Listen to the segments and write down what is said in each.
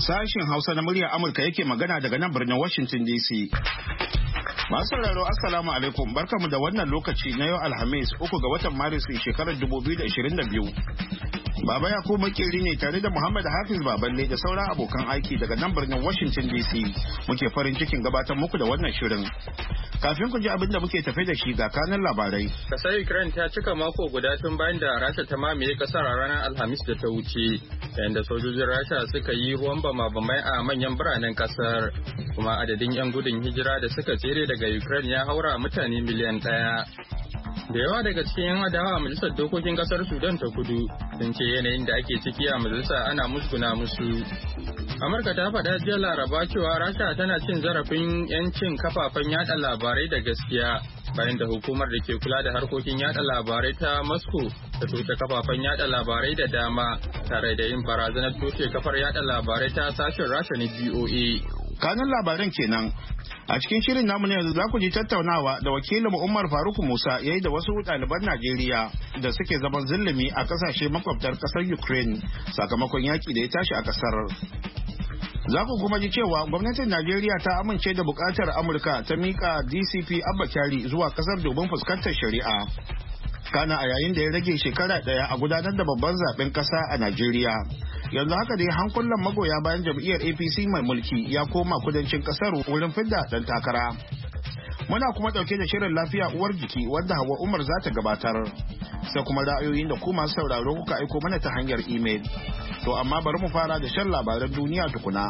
Sashen Hausa na muryar Amurka yake magana daga nan birnin Washington DC. Masu sauraro Assalamu alaikum, barkamu da wannan lokaci na yau Alhamis 3 ga watan Maris shekarar 2022. Baba Yakubu Makeri ne tare da Muhammad Hafiz Baballe da sauran abokan aiki daga nan birnin Washington DC. Muke farin cikin gabatar muku da wannan shirin. Kafin ku ji abin da muke tafe da shi ga kanan labarai. Kasar Ukraine ta cika mako guda tun bayan da Rasha ta mamaye kasar a ranar Alhamis da ta wuce, yayin da sojojin Rasha suka yi ruwan bama-bamai a manyan biranen kasar. Kuma adadin 'yan gudun hijira da suka tsere daga Ukraine ya haura mutane miliyan 1. Da yawa daga cikin 'yan adawa a majalisar dokokin kasar Sudan ta kudu sun ce yanayin da ake ciki a majalisa ana musguna musu. Amurka ta faɗa jiya Laraba cewa Rasha tana cin zarafin 'yancin kafafen yada labarai da gaskiya bayan da hukumar da ke kula da harkokin yada labarai ta Moscow ta toshe kafafen yada labarai da dama tare da yin barazanar toshe kafar yada labarai ta sashen Rasha na BOA. Kanun labaran kenan. A cikin shirin namu ne yanzu za ku ji tattaunawa da wakilin Umar Faruk Musa ya yi da wasu ɗaliban Najeriya da suke zaman zulumi a ƙasashe makwabtar ƙasar Ukraine sakamakon yaƙi da ya tashi a ƙasar. Za ku kuma ji cewa gwamnatin Najeriya ta amince da buƙatar Amurka ta miƙa DCP Abba Kyari zuwa ƙasar domin fuskantar shari'a. Kana a yayin da ya rage shekara ɗaya a gudanar da babban zaben ƙasa a Najeriya. Yanzu haka dai hankulan magoya bayan jam'iyyar APC mai mulki ya koma kudancin ƙasar wurin fidda ɗan takara. Muna kuma ɗauke da shirin lafiya uwar jiki wanda Hauwa Umar za ta gabatar. Sai kuma ra'ayoyin da ku masu sauraro kuka aiko mana ta hanyar imel. To amma bari mu fara da shan labaran duniya tukuna.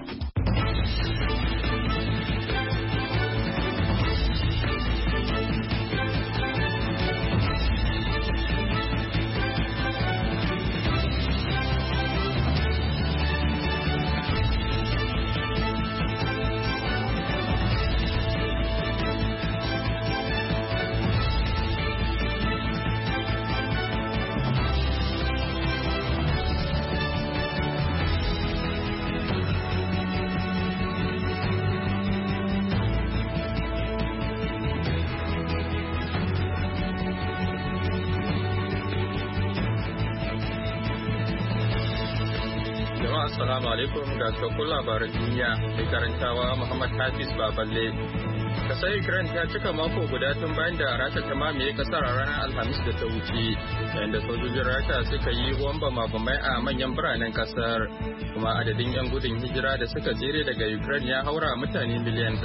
Assalamu alaikum ga cikakkun labaran duniya mai karantawa Muhammad Hafiz Baballe. Kasar Ukraine ta cika mako guda tun bayan da Rasha ta mamaye kasar a ranar Alhamis da ta wuce, yayin da sojojin Rasha suka yi ruwan bama-bamai a manyan biranen kasar. Kuma adadin 'yan gudun hijira da suka tsere daga Ukraine ya haura mutane miliyan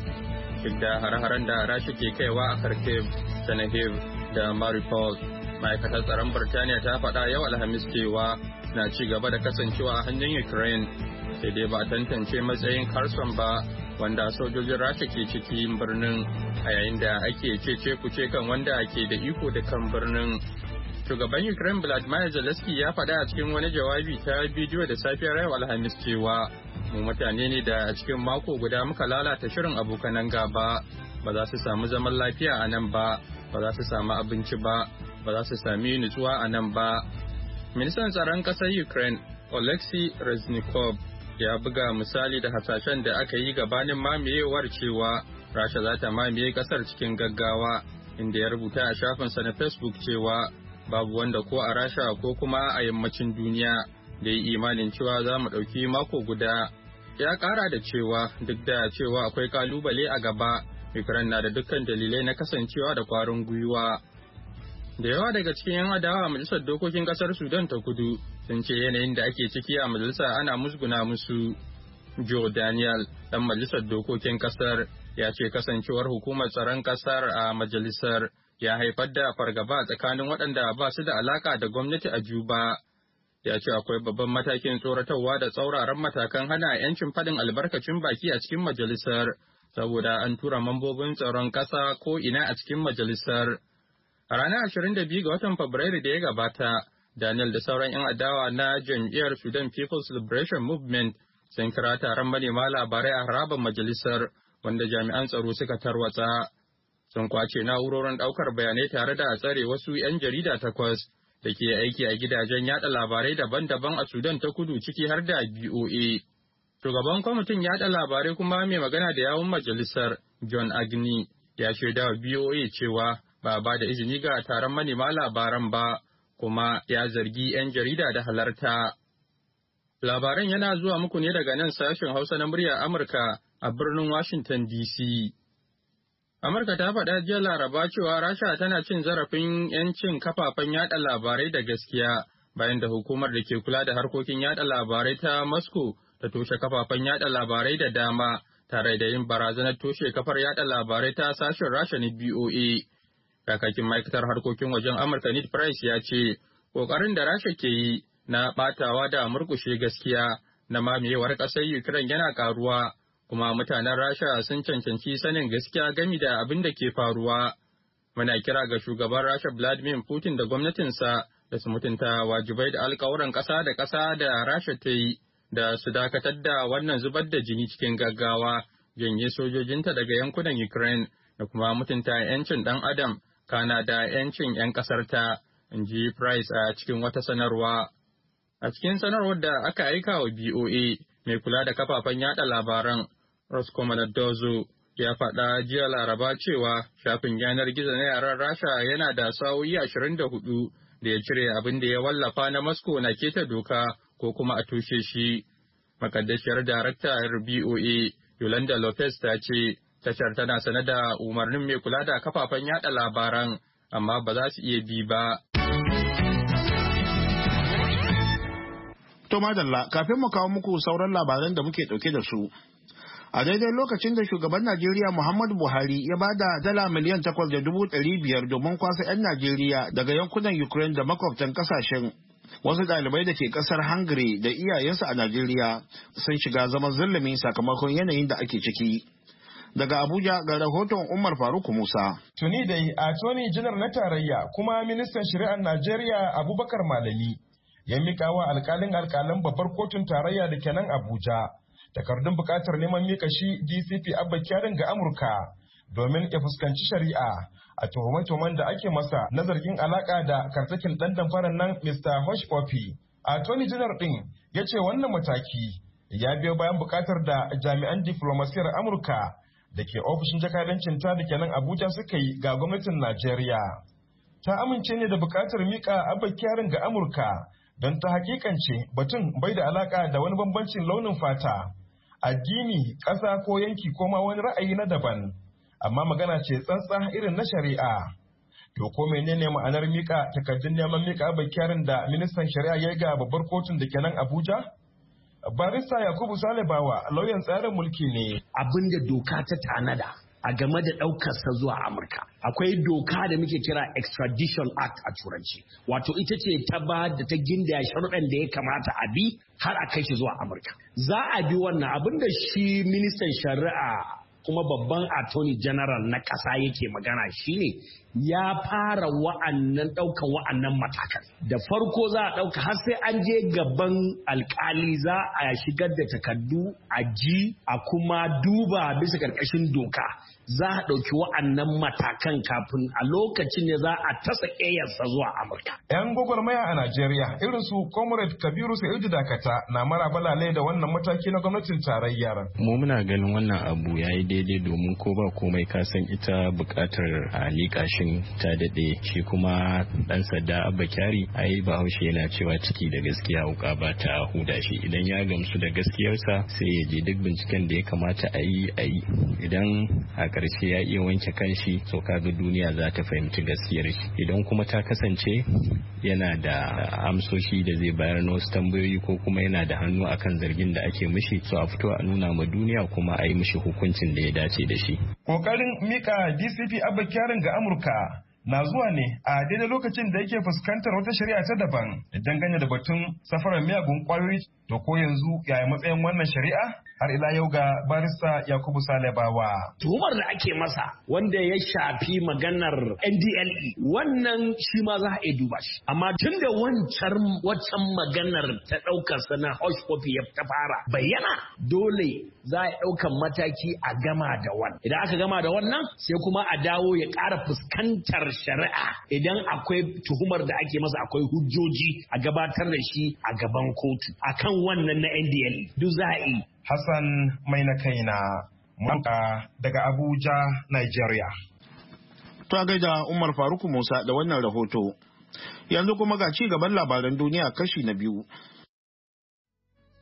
1. Duk da hare-haren da Rasha ke kaiwa a Kharkiv, Chernihiv da Mariupol, ma'aikatar tsaron Birtaniya ta faɗa yau Alhamis cewa na ci gaba da kasancewa a hannun Ukraine, sai dai ba tantance matsayin Kherson ba wanda sojojin Rasha ke cikin birnin a yayin da ake cece kuce kan wanda ke da iko da kan birnin. Shugaban Ukraine Vladimir Zelensky ya faɗa a cikin wani jawabi ta bidiyo da safiyar yau Alhamis cewa mu mutane ne da a cikin mako guda muka lalata shirin abokanan gaba, ba za su samu zaman lafiya a nan ba za su samu abinci ba za su sami nutsuwa a nan ba. Ministan tsaron ƙasar Ukraine, Oleksiy Reznikov, ya buga misali da hasashen da aka yi gabanin mamayewar cewa Rasha za ta mamaye ƙasar cikin gaggawa, inda ya rubuta a shafinsa na Facebook cewa babu wanda ko a Rasha ko kuma a yammacin duniya da yi imanin cewa za mu ɗauki mako guda. Ya ƙara da cewa duk da cewa akwai ƙalubale a gaba, Ukraine na da dukkan dalilai na kasancewa da ƙwarin gwiwa. Da yawa daga cikin 'yan adawa a majalisar dokokin kasar Sudan ta kudu sun ce yanayin da ake ciki a majalisa ana musguna musu. Joe Daniel, dan majalisar dokokin kasar, ya ce kasancewar hukumar tsaron kasar a majalisar ya haifar da fargaba tsakanin waɗanda ba su da alaka da gwamnati a Juba. Ya ce akwai babban matakin tsoratarwa da tsauraran matakan hana 'yancin faɗin albarkacin baki a cikin majalisar, saboda an tura mambobin tsaron ƙasa ko ina a cikin majalisar. A ranar 22 ga watan Fabrairu da ya gabata, Daniel da sauran 'yan adawa na jam'iyyar Sudan People's Liberation Movement sun kira taron manema labarai a harabar majalisar wanda jami'an tsaro suka tarwatsa. Sun kwace na'urorin ɗaukar bayanai tare da tsare wasu 'yan jarida 8 da ke aiki a gidajen yada labarai daban-daban a Sudan ta kudu ciki har da BOA. Shugaban kwamitin yada labarai kuma mai magana da yawun majalisar John Agnew ya shaida wa BOA cewa ba da izini ga taron manema labaran ba, kuma ya zargi 'yan jarida da halarta. Labaran yana zuwa muku ne daga nan sashen Hausa na murya Amurka a birnin Washington DC. Amurka ta faɗa jiya Laraba cewa Rasha tana cin zarafin 'yancin kafafen yada labarai da gaskiya bayan da hukumar da ke kula da harkokin yada labarai ta Moscow ta toshe kafafen yada labarai da dama tare da yin barazanar toshe kafar yada labarai ta sashen Rasha na BOA. Kakakin ma'aikatar harkokin wajen Amurka Ned Price ya ce, ƙoƙarin da Rasha ke yi na ɓatawa da murƙushe gaskiya na mamayewar ƙasar Ukraine yana ƙaruwa, kuma mutanen Rasha sun cancanci sanin gaskiya game da abin da ke faruwa. Muna kira ga shugaban Rasha Vladimir Putin da gwamnatinsa da su mutunta wajibai da alƙawuran ƙasa da ƙasa da Rasha ta yi, da su dakatar da wannan zubar da jini cikin gaggawa, janye sojojinta daga yankunan Ukraine da kuma mutunta 'yancin ɗan adam kana da 'yancin 'yan ƙasarta, in ji Price a cikin wata sanarwa. A cikin sanarwar da aka aika wa BOA mai kula da kafafen yada labaran, Roskomnadzor ya faɗa jiya Laraba cewa shafin yanar gizo na yaren Rasha yana da sa'o'i 24 da ya cire abin da ya wallafa na Moscow na keta doka ko kuma a tushe shi. Makaddashiyar daraktar BOA Yolanda Lopez ta ce tashar tana sane da umarnin mai kula da kafafen yada labaran, amma ba za su iya bi ba. To madalla, kafin mu kawo muku sauran labaran da muke ɗauke da su. A daidai lokacin da shugaban Najeriya Muhammadu Buhari ya bada dala miliyan 8.500 domin kwasa 'yan Najeriya daga yankunan Ukraine da makwabtan kasashen. Wasu ɗalibai da ke ƙasar Hungary da iyayensu a Najeriya sun shiga zaman zulumi sakamakon yanayin da ake ciki. Daga Abuja ga rahoton Umar Faruk Musa. Tuni dai Attorney General na tarayya kuma ministan shari'ar Najeriya Abubakar Malami ya mika wa alƙalin babbar kotun tarayya da ke nan Abuja takardun buƙatar neman mika shi DCP Abba Kyari ga Amurka domin ya fuskanci shari'a a tuhume-tuhumen da ake masa na zargin alaka da kartakin ɗan damfarar nan Mr. Hush Puppy. Attorney General ɗin ya ce wannan mataki ya biyo bayan buƙatar da jami'an diflomasiyar Amurka da ke ofishin jakadancin ta da ke nan Abuja suka yi ga gwamnatin Najeriya. Ta amince ne da buƙatar mika Abba Kyari ga Amurka don ta hakikance batun bai da alaka da wani bambancin launin fata, addini, ƙasa ko yanki ko ma wani ra'ayi na daban, amma magana ce tsantsa irin na shari'a. To ko menene ma'anar mika takardun neman mika Abba Kyari da ministan shari'a ya ga babbar kotun da ke nan Abuja? Barista Yakubu Salibawa lauyan tsarin mulki ne. Abinda doka ta tanada a game da ɗaukarsa zuwa Amurka. Akwai doka da muke kira Extradition Act a Turanci. Wato ita ce ta ba da ta gindaya sharuɗan da ya kamata a bi har a kai shi zuwa Amurka. Za a bi wannan abin da shi ministan shari'a kuma babban attorney general na ƙasa yake magana shine ya fara ɗaukan wa'annan matakan. Da farko za a ɗauka har sai an je gaban alkali za a shigar da takardu a ji a kuma duba bisa ƙarƙashin doka. Za a ɗauki wa'annan matakan kafin a lokacin ne za a tasa ƙeyarsa zuwa Amurka. 'Yan gwagwarmaya a Najeriya irin su Comrade Kabiru Sa'idu Dakata na maraba da wannan mataki na gwamnatin tarayyar. Mu muna ganin wannan abu ya yi daidai domin ko ba komai ka san ita buƙatar a liƙa shi ta daɗe, shi kuma ɗan sadda Abba Kyari ai Bahaushe yana cewa ciki da gaskiya wuka ba ta huda shi. Idan ya gamsu da gaskiyarsa sai ya je duk binciken da ya kamata a yi. Idan a ƙarshe ya iya wanke kanshi so kaga duniya za ta fahimci gaskiyar shi. Idan kuma ta kasance yana da amsoshi da zai bayar na wasu tambayoyi ko kuma yana da hannu akan zargin da ake mishi, so a fito a nuna ma duniya kuma a yi mishi hukuncin da ya dace da shi. Kokarin mika DCP Abba Kyari ga Amurka na zuwa ne a daidai lokacin da yake fuskantar wata shari'a ta daban dangane da batun safarar miyagun kwayoyi. To ko yanzu yaya matsayin wannan shari'a? Har ila yau ga barista Yakubu Salibawa. Tuhumar da ake masa wanda ya shafi maganar NDLE wannan shi ma za a iya duba shi. Amma tun da waccan maganar ta ɗaukar sana Hush Puppy ya ta fara bayyana, dole za a ɗaukan mataki a gama da wannan. Idan aka gama da wannan sai kuma a dawo ya ƙara fuskantar shari'a. Idan akwai tuhumar da ake masa akwai hujjoji a gabatar da shi a gaban kotu akan wannan na NDLE duk za a yi. Hassan mai na kaina muka daga Abuja, Nigeria. Ta gaida Umar Faruk Musa da wannan rahoto. Yanzu kuma ga ci gaban labaran duniya kashi na biyu.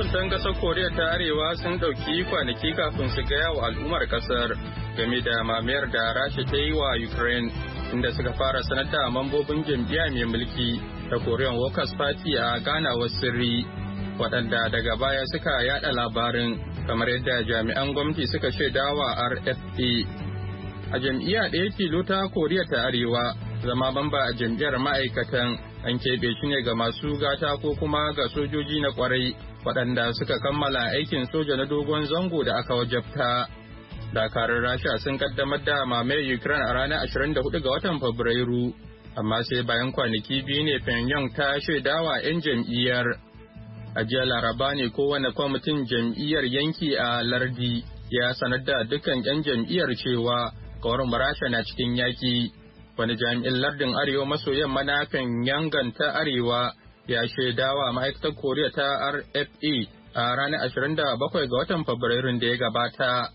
Mahukuntan ƙasar Koriya ta Arewa sun ɗauki kwanaki kafin su gaya wa al'ummar ƙasar game da mamayar da Rasha ta yi wa Ukraine, inda suka fara sanar da mambobin jam'iyya mai mulki ta Korean Workers Party a ganawar sirri, waɗanda daga baya suka yada labarin kamar yadda jami'an gwamnati suka shaidawa RFA. A jam'iyya ɗaya tilo ta Koriya ta Arewa, zama mamba a jam'iyyar ma'aikatan an keɓe shi ne ga masu gata ko kuma ga sojoji na kwarai waɗanda suka kammala aikin soja na dogon zango da aka wajabta. Dakarun Rasha sun kaddamar da mamayar Ukraine a ranar 24 ga watan Fabrairu, amma sai bayan kwanaki biyu ne Pyongyang ta shaidawa 'yan jam'iyyar. A jiya Laraba ne kowane kwamitin jam'iyyar yanki a lardi ya sanar da dukkan 'yan jam'iyyar cewa kawar Rasha na cikin yaki. Wani jami'in lardin Arewa maso yamma na Pyongyang ta Arewa ya shaidawa ma'aikatar Koriya ta RFA a ranar 27 ga watan Fabrairun da ya gabata.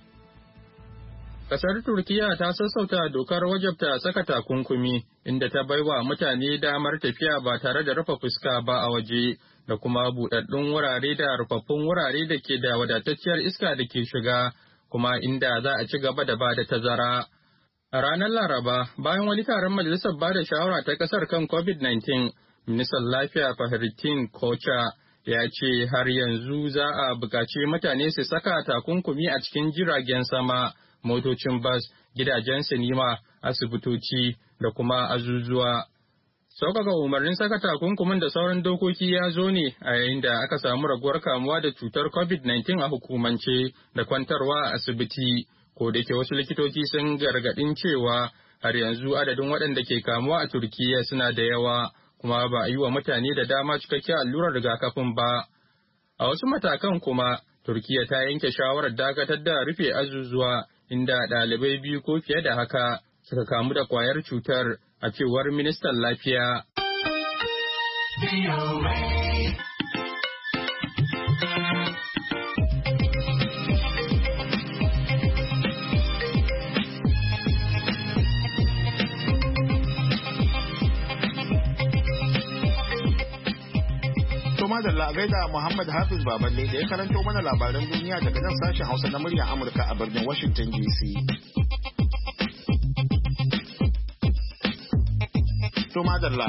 Kasar Turkiya ta sassauta dokar wajabta saka takunkumi inda ta baiwa mutane damar tafiya ba tare da rufe fuska ba a waje da kuma buɗaɗɗun wurare da rufaffun wurare da ke da wadatacciyar iska da ke shiga, kuma inda za a ci gaba da ba da tazara. A ranar Laraba, bayan wani taron majalisar ba da shawara ta kasar kan COVID-19, ministan lafiya Fahrettin Koca ya ce har yanzu za a buƙaci mutane su saka takunkumi a cikin jiragen sama, motocin bas, gidajen sinima, asibitoci da kuma azuzuwa. Sauƙaƙa umarnin saka takunkumin da sauran dokoki ya zo ne a yayin da aka samu raguwar kamuwa da cutar COVID-19 a hukumance da kwantarwa a asibiti. Ko da ke wasu likitoci sun gargaɗin cewa har yanzu adadin waɗanda ke kamuwa a Turkiyya suna da yawa, kuma ba a yi wa mutane da dama cikakken allurar rigakafin ba. A wasu matakan kuma, Turkiyya ta yanke shawarar dakatar da rufe azuzuwa inda ɗalibai biyu ko fiye da haka suka kamu da kwayar cutar, a cewar ministan lafiya. Madalla gaida Muhammad Hafiz Baballe da ya karanto mana labaran duniya daga nan sashen Hausa na muryar Amurka a birnin Washington DC. To madalla,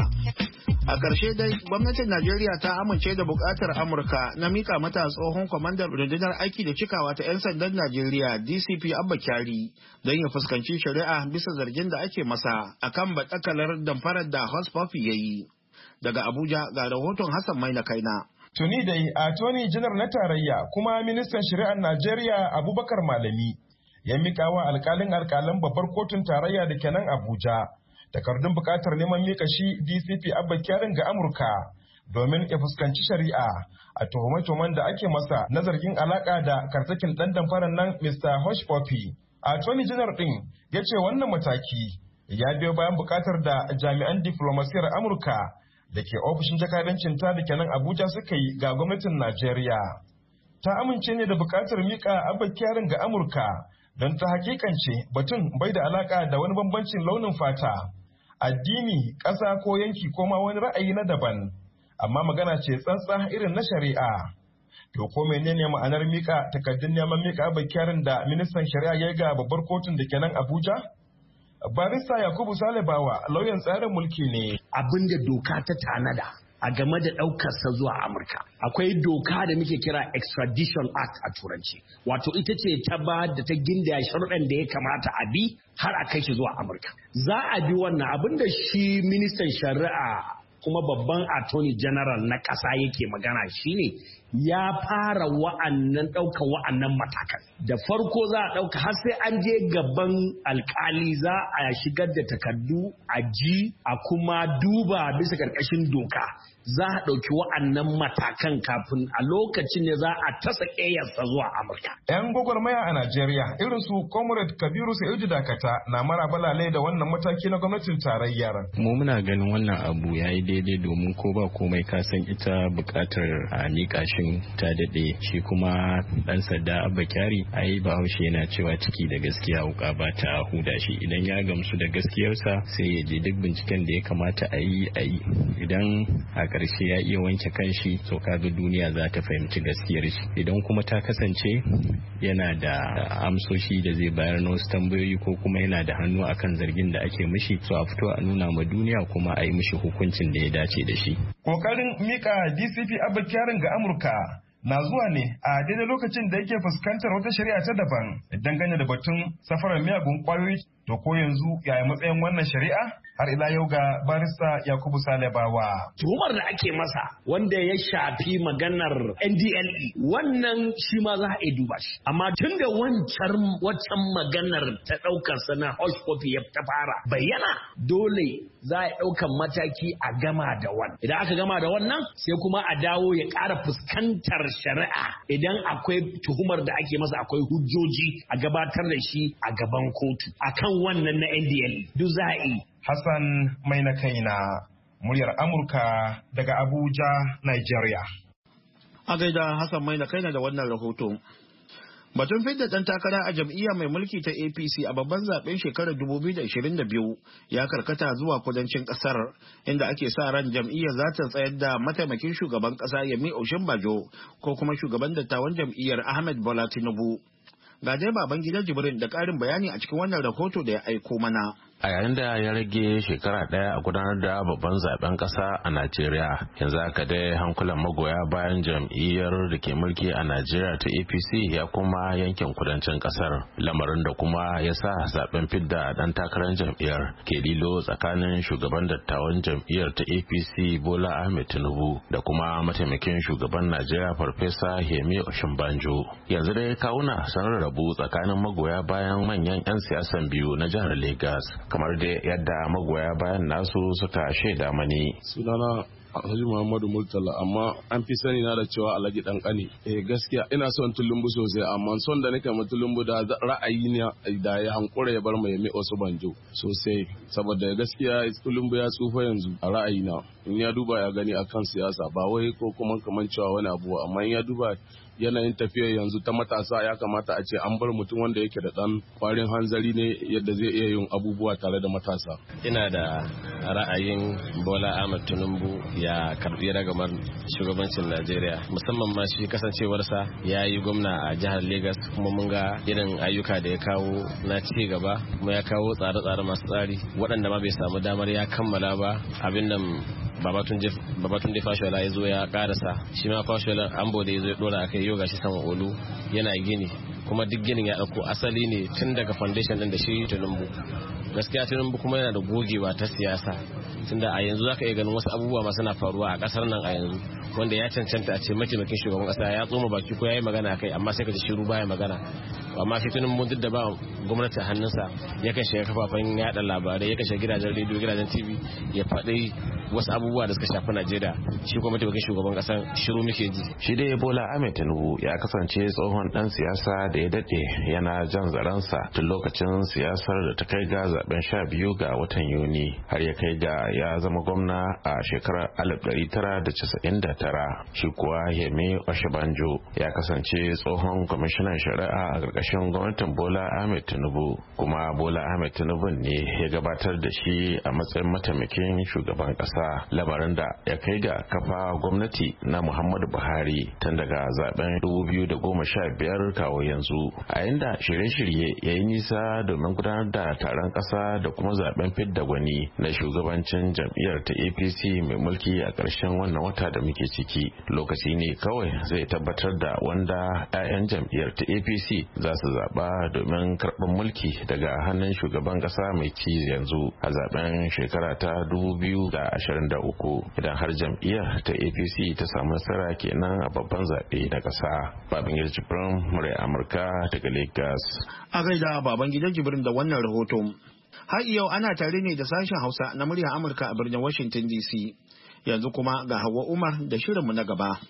a ƙarshe dai gwamnatin Najeriya ta amince da buƙatar Amurka na mika mata tsohon kwamandan rundunar aiki da cikawa ta 'yan sandan Najeriya DCP Abba Kyari don ya fuskanci shari'a bisa zargin da ake masa akan baɗakalar damfarar da Hospopi ya yi. Daga Abuja ga rahoton Hassan Maina Kaina. Tuni dai Attorney General na tarayya kuma ministan shari'ar Najeriya Abubakar Malami ya mika wa alkalin babbar kotun tarayya da kenan Abuja takardun bukatar neman mika shi DCP Abba Kyarin ga Amurka domin ya fuskanci shari'a a tuhume-tuhumen da ake masa na zargin alaka da kartakin dan damfarar nan Mr. Hushpuppi. Attorney General din ya ce wannan mataki ya biyo bayan bukatar da jami'an diflomasiyar Amurka da ke ofishin jakadancin ta da kenan Abuja suka yi ga gwamnatin Najeriya. Ta amince ne da bukatar mika Abba Kyarin ga Amurka don ta hakikance batun bai da alaka da wani bambancin launin fata, addini, ƙasa ko yanki ko ma wani ra'ayi na daban, amma magana ce tsantsa irin na shari'a. To ko menene ma'anar mika takaddun neman mika Abba Kyarin da ministan shari'a ya ga babbar kotun da kenan Abuja? Barista Yakubu Salibawa lauyan tsarin mulki ne. Abin da doka ta tanada a game da ɗaukarsa zuwa Amurka. Akwai doka da muke kira Extradition Act a Turanci. Wato ita ce ta ba da ta gindaya sharuɗan da ya kamata a bi har a kai shi zuwa Amurka. Za a bi wannan abin da shi ministan shari'a kuma babban attorney general na ƙasa yake magana shine ya fara ɗaukar wa'annan matakan. Da farko za a ɗauka har sai an je gaban alkali za a shigar da takardu a ji a kuma duba bisa ƙarƙashin doka. Za a ɗauki wa'annan matakan kafin a lokacin ne za a tasa ƙeyarsa zuwa Amurka. 'Yan gwagwarmaya a Najeriya irin su Comrade Kabiru Sa'idu Dakata na marabalale da wannan mataki na gwamnatin tarayyar. Mu muna ganin wannan abu ya yi daidai domin ko ba komai ka san ita buƙatar a miƙa shin ta daɗe, shi kuma ɗan sadda Abba Kyari ai Bahaushe yana cewa ciki da gaskiya wuƙa ba ta huda shi. Idan ya gamsu da gaskiyarsa sai ya je duk binciken da ya kamata a yi. Idan a karshe ya iya wanke kanshi to kaga duniya za ta fahimci gaskiyar shi. Idan kuma ta kasance yana da amsoshi da zai bayar na wasu tambayoyi ko kuma yana da hannu akan zargin da ake mishi, so a fito a nuna ma duniya kuma a yi mishi hukuncin da ya dace da shi. Kokarin mika DCP Abba Kyari ga Amurka na zuwa ne a daidai lokacin da yake fuskantar wata shari'a ta daban dangane da batun safarar miyagun kwayoyi. To ko yanzu yaya matsayin wannan shari'a? Har ila yau ga barista Yakubu Salebawa. Tuhumar da ake masa wanda ya shafi maganar NDLE wannan shi ma za a iya duba shi. Amma tun da wancan maganar ta ɗaukar sana hush copy ya ta fara bayyana, dole za a ɗaukan mataki a gama da wannan. Idan aka gama da wannan sai kuma a dawo ya ƙara fuskantar shari'a idan akwai tuhumar da ake masa, akwai hujjoji a gabatar da shi a gaban kotu akan wannan na NDLE duk za a yi. Hassan mai na kaina, muryar Amurka daga Abuja, Nigeria. A gaida Hassan mai na kaina da wannan rahoto. Batun fidda ɗan takara a jam'iyya mai mulki ta APC a babban zaben shekarar 2022 ya karkata zuwa kudancin ƙasar, inda ake sa ran jam'iyyar za ta tsayar da mataimakin shugaban ƙasa Yemi Oshinbajo ko kuma shugaban dattawan jam'iyyar Ahmed Bola Tinubu. Ga dai baban gidan Jibrin da ƙarin bayani a cikin wannan rahoto da ya aiko mana. A yayin da ya rage shekara ɗaya a gudanar da babban zaben ƙasa a Najeriya, yanzu haka dai hankulan magoya bayan jam'iyyar da ke mulki a Najeriya ta APC ya kuma yankin kudancin ƙasar, lamarin da kuma ya sa zaben fidda ɗan takarar jam'iyyar ke lilo tsakanin shugaban dattawan jam'iyyar ta APC Bola Ahmed Tinubu da kuma mataimakin shugaban Najeriya Farfesa Yemi Oshinbajo. Yanzu dai kawuna sun rarrabu tsakanin magoya bayan manyan 'yan siyasan biyu na jihar Lagos, kamar da yadda magoya bayan nasu suka shaida mani. Sunana Alhaji Muhammadu Murtala, amma an fi sani na da cewa Alhaji Dankani. Gaskiya ina son Tulumbu sosai, amma son da nake ma Tulumbu da ra'ayi ne da ya hankura ya bar mai Yemi Oshinbajo sosai, saboda gaskiya Tulumbu ya tsufa yanzu a ra'ayi na. In ya duba ya gani akan siyasa ba wai ko kuma kaman cewa wani abu, amma in ya duba yanayin tafiyar yanzu ta matasa ya kamata a ce an bar mutum wanda yake da dan kwarin hanzari ne yadda zai iya yin abubuwa tare da matasa. Ina da ra'ayin Bola Ahmed Tinubu ya karbi ragamar shugabancin Najeriya, musamman ma shi kasancewarsa ya yi gwamna a jihar Lagos, kuma mun ga irin ayyuka da ya kawo na ci gaba, kuma ya kawo tsare-tsare masu tsari waɗanda ma bai samu damar ya kammala ba. Abin nan Babatunde Fashola ya zo ya karasa, shi ma Fashola ambo da ya zo ya dora akai, yau gashi sama olu yana gini, kuma duk ginin ya dauko asali ne tun daga foundation din da shi Tinubu. Gaskiya Tinubu kuma yana da gogewa ta siyasa, tunda a yanzu zaka iya ganin wasu abubuwa masu na faruwa a kasar nan a yanzu wanda ya cancanta a ce mataimakin shugaban kasa ya tsoma baki ko yayi magana kai, amma sai ka ji shiru baya magana. Amma shi Tinubu duk da ba gwamnati a hannunsa ya kashe kafafen yada labarai, ya kashe gidajen rediyo, gidajen TV, ya faɗi wasu abubuwa da suka shafi Najeriya, shi kuma mataimakin shugaban kasa shiru muke ji. Shi dai Bola Ahmed Tinubu ya kasance tsohon dan siyasa da ya dade yana jan zaransa tun lokacin siyasar da ta kai ga zaben 12 ga watan Yuni, har ya kai ga ya zama gwamna a shekarar 1999. Shi kuwa Yemi Oshinbajo ya kasance tsohon kwamishinan shari'a a ƙarƙashin gwamnatin Bola Ahmed Tinubu, kuma Bola Ahmed Tinubu ne ya gabatar da shi a matsayin mataimakin shugaban ƙasa, lamarin da ya kai ga kafa gwamnati na Muhammadu Buhari tun daga zaben 2015 kawo yanzu. A inda shirye-shirye ya yi nisa domin gudanar da taron ƙasa da kuma zaben fidda gwani na shugabancin jam'iyyar ta APC mai mulki a ƙarshen wannan wata da muke ciki, lokaci ne kawai zai tabbatar da wanda 'ya'yan jam'iyyar ta APC za su zaɓa domin karɓar mulki daga hannun shugaban ƙasa mai ci yanzu a zaben shekara ta 2023, idan har jam'iyyar ta APC ta samu nasara kenan a babban zaɓe na ƙasa. Babangida Jibrin, murai Amurka daga Lagos. A gaida Babangida Jibrin da wannan rahoto. Har yau ana tare ne da sashen Hausa na muryar Amurka a birnin Washington DC. Yanzu kuma ga Hauwa Umar da shirinmu na gaba.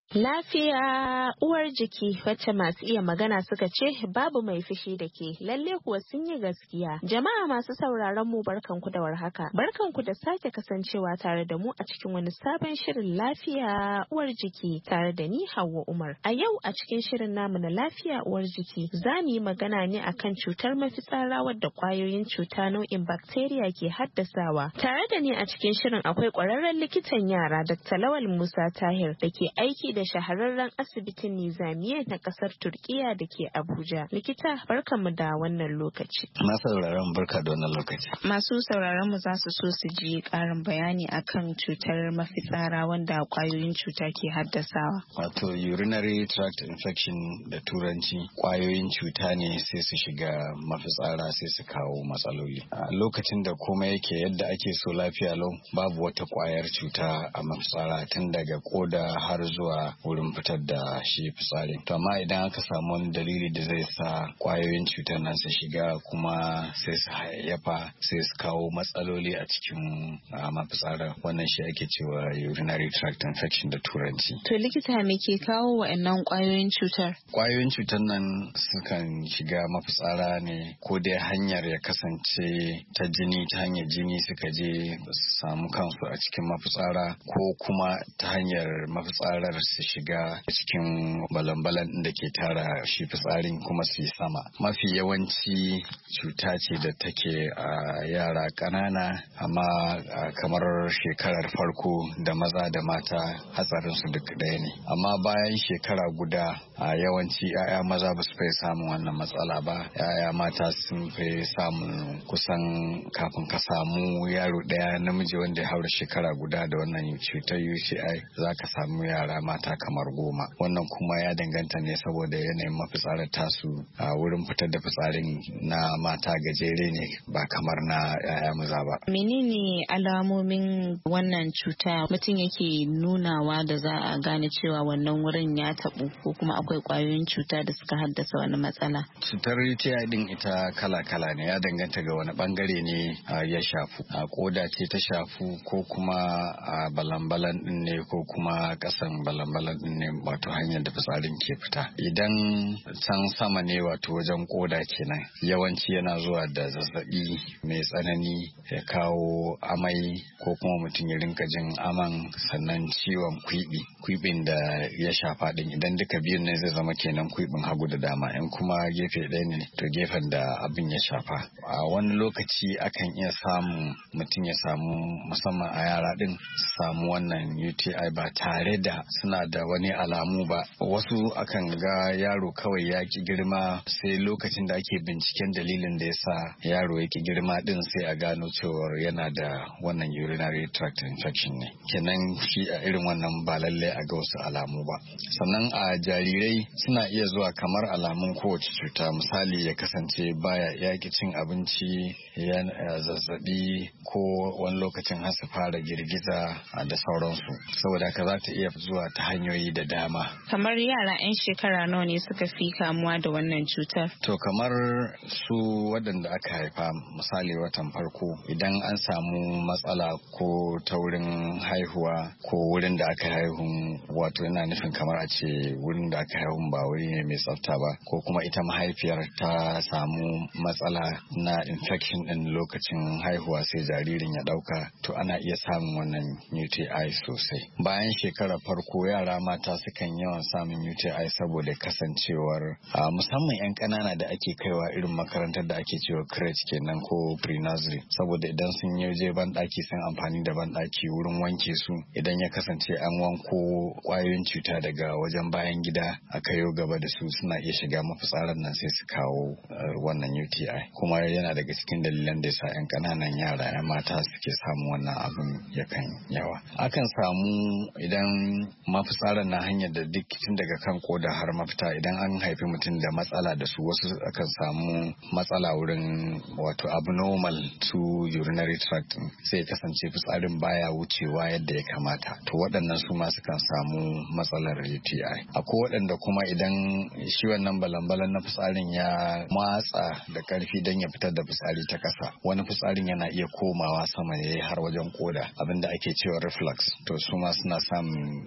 Lafiya uwar jiki, wacce masu iya magana suka ce babu mai fushi da ke, lalle kuwa sun yi gaskiya. Jama'a masu sauraron mu, barkanku da warhaka. Barkanku da sake kasancewa tare da mu a cikin wani sabon shirin lafiya uwar jiki tare da ni Hauwa Umar. A yau a cikin shirin namu na lafiya uwar jiki za mu yi magana ne akan cutar mafitsara wadda kwayoyin cuta nau'in bacteria ke haddasawa. Tare da ni a cikin shirin akwai kwararren likitan yara Dr. Lawal Musa Tahir da ke aiki da shahararren asibitin Nizamiya na kasar Turkiya da ke Abuja. Likita, barkanmu da wannan lokaci. Masu sauraron barka da wannan lokaci. Masu sauraron mu za su so su ji karin bayani akan cutar mafitsara wanda kwayoyin cuta ke haddasawa. Wato urinary tract infection da turanci, kwayoyin cuta ne sai su shiga mafitsara sai su kawo matsaloli. A lokacin da komai yake yadda ake so lafiya lau, babu wata kwayar cuta a mafitsara tun daga koda har zuwa wurin fitar da shi fitsarin. To amma idan aka samu wani dalili da zai sa kwayoyin cutar nan su shiga kuma sai su hayayyafa sai su kawo matsaloli a cikin mafitsara, wannan shi ake cewa urinary tract infection da turanci. To likita, me ke kawo wa'annan kwayoyin cutar? Kwayoyin cutar nan sukan shiga mafitsara ne ko dai hanyar ya kasance ta jini, ta hanyar jini suka je su samu kansu a cikin mafitsara, ko kuma ta hanyar mafitsarar su shiga cikin balan-balan da ke tara shi fitsarin kuma su yi sama. Mafi yawanci cuta ce da take a yara ƙanana, amma kamar shekarar farko da maza da mata hatsarin su duk ɗaya ne. Amma bayan shekara guda a yawanci 'ya'ya maza ba su fai samun wannan matsala ba, 'ya'ya mata sun fi samun kusan kafin ka samu yaro ɗaya namiji wanda ya haura shekara guda da wannan cutar UTI za ka samu yara mata kamar 10. Wannan kuma ya danganta ne saboda yanayin mafitsarar tasu a wurin fitar da fitsarin na mata gajere ne ba kamar na 'ya'ya maza ba. Menene alamomin wannan cuta mutum yake nunawa da za a gane cewa wannan wurin ya taɓu ko kuma akwai kwayoyin cuta da suka haddasa wani matsala? Cutar UTI din ita kala-kala ne, ya danganta ga wani bangare ne ya shafu. A koda ce ta shafu ko kuma a balan-balan din ne ko kuma kasan balan-balan din ne, wato hanyar da fitsarin ke fita. Idan can sama ne wato wajen koda kenan, yawanci yana zuwa da zazzabi mai tsanani, ya kawo amai ko kuma mutum ya rinka jin aman, sannan ciwon kwibin da ya shafa din. Idan duka biyun ne zai zama kenan kwibin hagu da dama, in kuma gefe ɗaya ne to gefen da abin ya shafa. A wani lokaci akan iya samun mutum ya samu, musamman a yara din, samu wannan UTI ba tare da suna da wani alamu ba. Wasu akan ga yaro kawai ya ki girma, sai lokacin da ake binciken dalilin da ya sa yaro ya ki girma din sai a gano cewar yana da wannan urinary tract infection ne. Kenan shi a irin wannan ba lallai a ga wasu alamu ba. Sannan a jarirai suna iya zuwa kamar alamun kowace cuta, misali ya kasance baya yaki cin abinci, ya zazzabi, ko wani lokacin har su fara girgiza da sauransu. Saboda haka za ta iya zuwa ta hanyoyi da dama. Kamar yara 'yan shekara nawa ne suka fi kamuwa da wannan cutar? To kamar su waɗanda aka haifa, misali watan farko, idan an samu matsala ko ta wurin haihuwa ko wurin da aka haihu, wato yana nufin kamar a ce wurin da aka haihu ba wuri ne mai tsafta ba, ko kuma ita mahaifiyar ta samu matsala na infection din lokacin haihuwa sai jaririn ya ɗauka, to ana iya samun wannan UTI sosai. Bayan shekarar farko yara mata sukan yawan samun UTI saboda kasancewar musamman 'yan ƙanana da ake kaiwa irin makarantar da ake cewa crèche kenan ko pre-nursery, saboda idan sun yi je banɗaki sun amfani da banɗaki wurin wanke su, idan ya kasance an wanko kwayoyin cuta daga wajen bayan gida aka yo gaba da su, suna iya shiga mafitsarar nan sai su kawo wannan UTI. Kuma yana daga cikin dalilan da yasa 'yan ƙananan yara 'yan mata suke samun wannan abin yakan yawa. Akan samu idan mafitsarar na hanyar da duk tun daga kan koda har mafita, idan an haifi mutum da matsala da su, wasu akan samu matsala wurin wato abnormal to urinary tract, sai kasance fitsarin baya wucewa yadda ya kamata. To waɗannan su ma sukan samu matsalar UTI. Akwai waɗanda kuma idan shi wannan balan-balan na fitsarin ya matsa da ƙarfi don ya fitar da fitsari ta ƙasa, wani fitsarin yana iya komawa sama ya yi har wajen koda, abinda ake cewa reflux. To su ma suna samun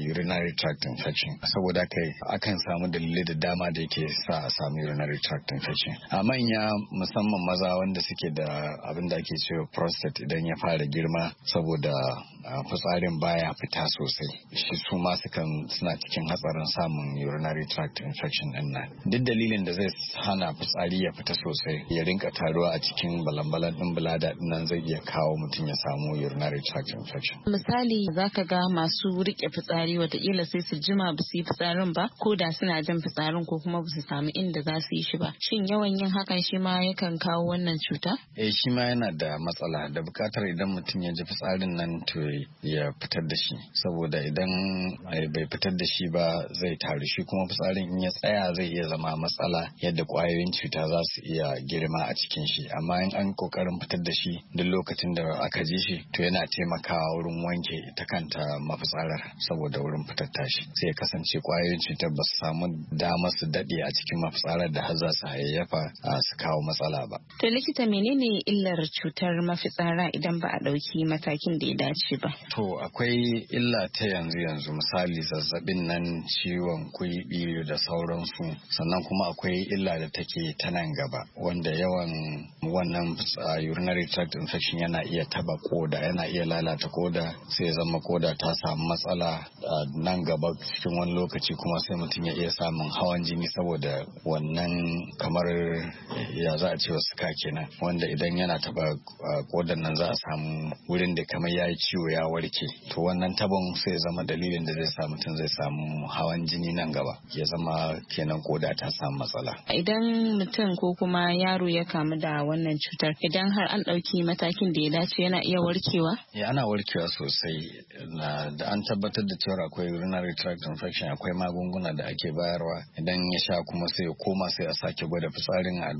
urinary tract infection. Saboda kai akan samu dalilai da dama da yake sa a samu urinary tract infection. A manya musamman maza wanda suke da abin da ake cewa prostate idan ya fara girma saboda fitsarin baya fita sosai, shi su ma suna cikin hatsarin samun urinary tract infection din nan. Duk dalilin da zai hana fitsari ya fita sosai ya rinka taruwa a cikin balambalan din bulada din nan zai iya kawo mutum ya samu urinary tract infection. Misali zaka ga masu rike fitsari watakila sai su jima ba su yi fitsarin ba, ko da suna jin fitsarin ko kuma ba su samu inda za su yi shi ba. Shin yawan yin hakan shi ma yakan kawo wannan cuta? Shi ma yana da matsala, da bukatar idan mutum ya ji fitsarin nan to ya fitar da shi, saboda idan bai fitar da shi ba zai taru, shi kuma fitsarin in ya tsaya zai iya zama matsala yadda kwayoyin cuta za su iya girma a cikin shi. Amma in an kokarin fitar da shi duk lokacin da aka ji shi to yana taimakawa wurin wanke ita kanta mafitsarar, saboda wurin fitar tashi sai ya kasance kwayoyin cutar ba su samu dama su dade a cikin mafitsarar da har za su hayayyafa su kawo matsala ba. To likita, menene illar cutar mafitsara idan ba a ɗauki matakin da ya dace ba? To akwai illa ta yanzu misali zazzabin nan, ciwon kuiɓi da sauransu, sannan kuma akwai illa da take ta nan gaba wanda yawan wannan urinary tract infection yana iya taba koda, yana iya lalata koda, sai zama koda ta samu matsala nan gaba cikin wani lokaci kuma sai mutum ya iya samun hawan jini saboda wannan, kamar ya za a ce wasu kenan, wanda idan yana taba kodan nan za a samu wurin da kamar ya yi ciwo ya warke, to wannan tabon sai zama dalilin da zai sa mutum zai samu hawan jini nan gaba, ya zama kenan koda ta samu matsala. Idan mutum ko kuma yaro ya kamu da wannan cutar, idan har an ɗauki matakin da ya dace yana iya warkewa? Ana warkewa sosai, da an tabbatar da cewa akwai urinary tract infection akwai magunguna da ake bayarwa, idan ya sha kuma sai ya koma sai a sake gwada fitsarin a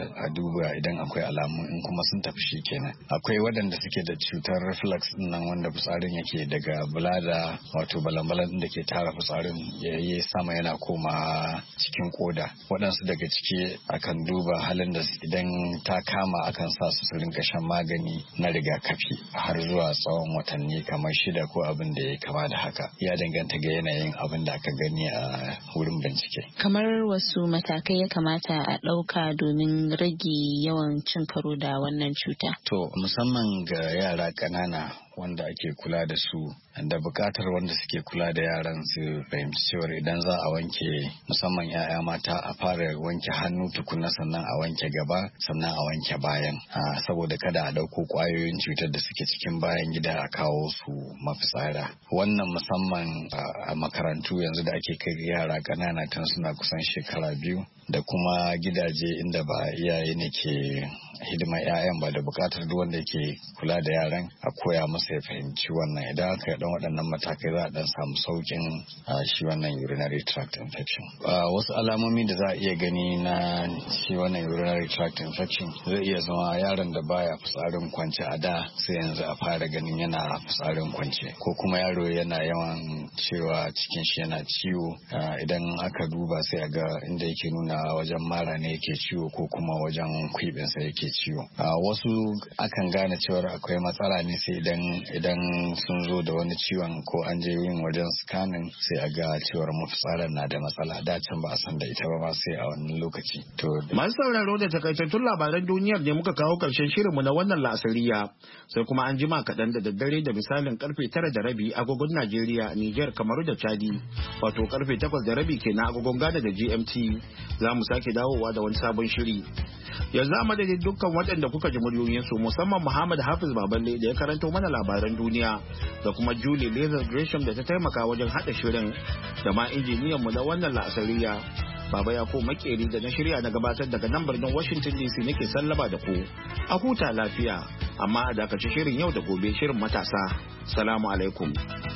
duba idan akwai alamu, in kuma sun tafi shi kenan. Akwai waɗanda suke da cutar reflux din nan wanda fitsarin yake daga bulada, wato balambalan da ke tara fitsarin yayi sama yana koma cikin koda. Waɗansu daga ciki akan duba halin da idan ta kama akan sa su rinka shan magani na rigakafi har zuwa tsawon watanni kamar 6 ko abin da ya kama da haka. Ya danganta ga yanayin abin da aka gani a wurin bincike. Kamar wasu matakai ya kamata a ɗauka domin rage yawan cin karo da wannan cuta? To musamman ga yara ƙanana wanda ake kula da su, da bukatar wanda suke kula da yaran su fahimci cewar idan za a wanke, musamman 'ya'ya mata, a fara wanke hannu tukuna, sannan a wanke gaba, sannan a wanke bayan, saboda kada a dauko kwayoyin cutar da suke cikin bayan gida a kawo su mafitsara. Wannan musamman a makarantu yanzu da ake kai yara ƙanana tun suna kusan shekara 2, da kuma gidaje inda ba iyaye ne ke hidimar 'ya'yan ba, da bukatar duk wanda ke kula da yaran a koya masa ya fahimci wannan. Idan aka yi waɗannan matakai za a dan samu saukin shi wannan urinary tract infection. Wasu alamomi da za a iya gani na shi wannan urinary tract infection zai iya zama yaron da baya fitsarin kwance a da, sai yanzu a fara ganin yana fitsarin kwance, ko kuma yaro yana yawan cewa cikin shi yana ciwo, idan aka duba sai a ga inda yake nuna wajen mara ne yake ciwo ko kuma wajen kwibinsa yake ciwo. Wasu akan gane cewar akwai matsala ne sai idan sun zo da wani ciwon ko an je yin wajen scanning sai a ga cewar mafitsarar na da matsala, da can ba a san da ita ba sai a wannan lokaci. To masu sauraro da takaitattun labaran duniyar ne muka kawo karshen shirinmu na wannan la'asariya, sai kuma an jima kaɗan da daddare da misalin karfe 9:30 agogon Najeriya, Niger, Kamaru da Chadi, wato karfe 8:30 kenan agogon Ghana da GMT, za mu sake dawowa da wani sabon shiri. Yanzu a madadin dukkan waɗanda kuka ji muryoyinsu, musamman Muhammad Hafiz Baballe da ya karanto mana labaran duniya, da kuma Julie Lazar Gresham da ta taimaka wajen haɗa shirin, da ma injiniyan mu na wannan la'asariya Baba Yako Makeri da na shirya na gabatar daga nan birnin Washington DC nake sallaba da ku. A huta lafiya, amma a dakaci shirin yau da gobe, shirin matasa. Salamu alaikum.